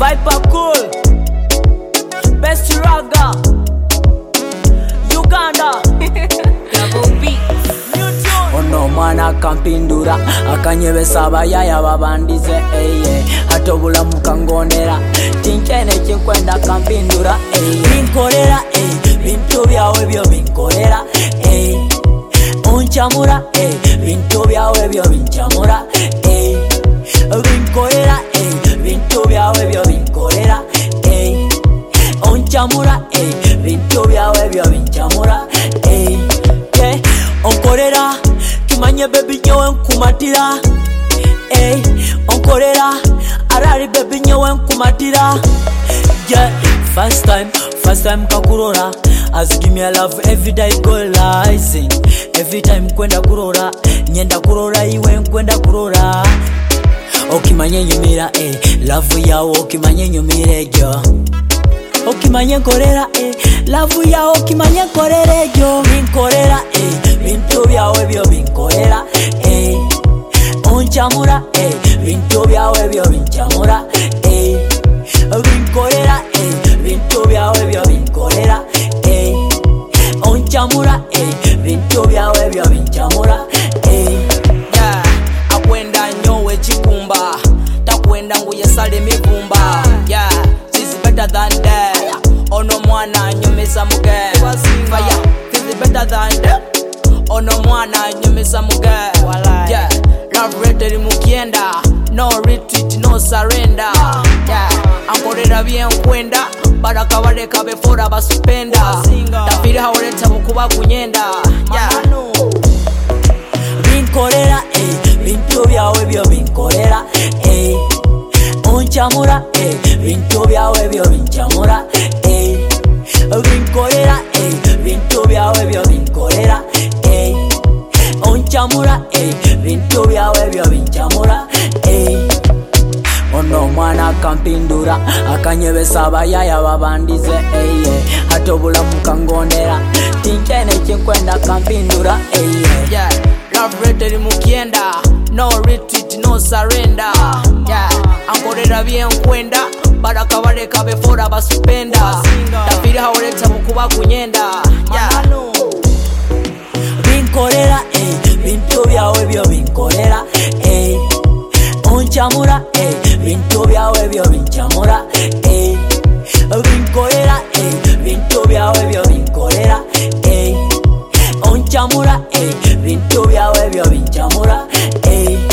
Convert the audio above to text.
Viper Cool, Best Raga, Uganda, Double Beat. Ono mwana kampindura akanyebesa abayaya babandize atobula mukangonera tinkene kinkwenda kampindura binkorera bintu byawe byo binkorera unchamura bintu byawe byo binchamura binkorera bintu byawe byo binkorera unchamura bintu byawe byo binchamura onkorera kimanye baby nyewe nkumatira onkorera arari baby nyewe nkumatira first time kakurora as give me a love every day go rising every time kwenda kurora nyenda kurora iwe kwenda kurora okimanye nyumira love yawo okimanye nyumire jo okimanye korera love yawo okimanye korere jo binkorera bintu byawe byo binkorera unchamura bintu byawe byo binchamura binkorera bintu byawe byo binkorera unchamura bintu byawe byo binchamura akwenda nyowe chikumba takwenda nguye sale mibumba this is better than that ono mwana nyomesa muge fire this is better than that ono mwana nyomesa muge love rated mukienda no retreat no surrender ankorera bien kwenda baraka bareka before abasupenda tafiri hawoleta bukuba kunyenda binkorera bintu byawe byo binkorera unchamura bintu byawe byo binchamura binkorera bintu byawe byo binkorera unchamura bintu byawe byo binchamura ono mwana kampindura akanyebesa abayaya babandize atobula mukangondera tinkene kinkwenda kampindura love rated mukienda no retreat no surrender ankorera bien kwenda baraka bareka before abasupenda tafiri hawoleta bukuba kunyenda binkorera bintu byawe byo binkorera unchamura bintu byawe byo binchamura binkorera bintu byawe byo binkorera unchamura bintu byawe byo binchamura